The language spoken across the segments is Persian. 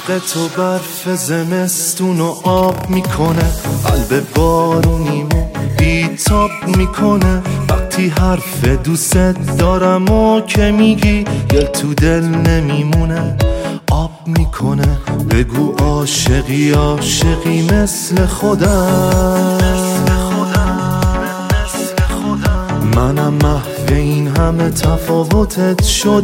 عشق تو برف زمستونو آب میکنه، قلب بارونیمو بیتاب میکنه. وقتی حرف دوست دارم و که میگی دل تو دل نمیمونه، آب میکنه. بگو عاشقی عاشقی مثل خودم، منم محو این همه تفاوتت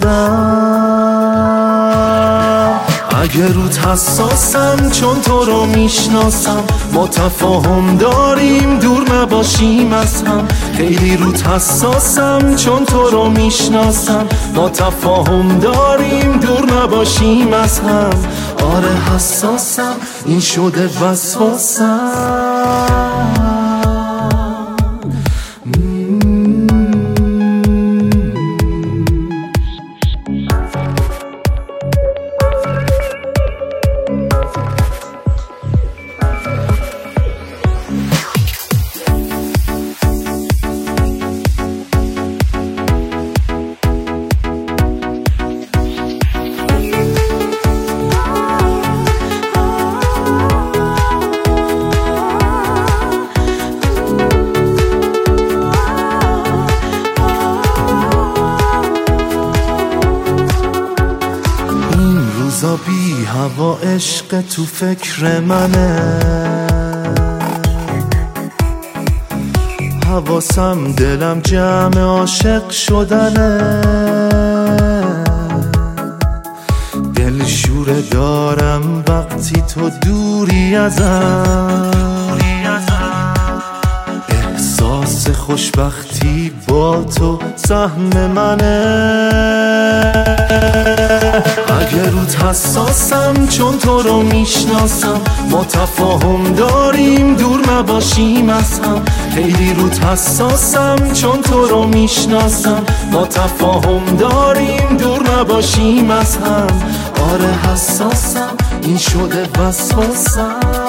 شدم. اگه روت حساسم چون تو رو میشناسم، ما تفاهم داریم دور نباشیم از هم. خیلی روت حساسم چون تو رو میشناسم، ما تفاهم داریم دور نباشیم از هم. آره حساسم، این شده وسواسم. بی هوا عشق تو فکر منه، حواسم دلم جمع عاشق شدنه. دل شوره دارم وقتی تو دوری ازم، احساس خوشبختی با تو سهم منه. اگه روت حساسم چون تو رو میشناسم، ما تفاهم داریم دور نباشیم از هم. خیلی روت حساسم چون تو رو میشناسم، ما تفاهم داریم دور نباشیم از هم. آره حساسم، این شده وسواسم.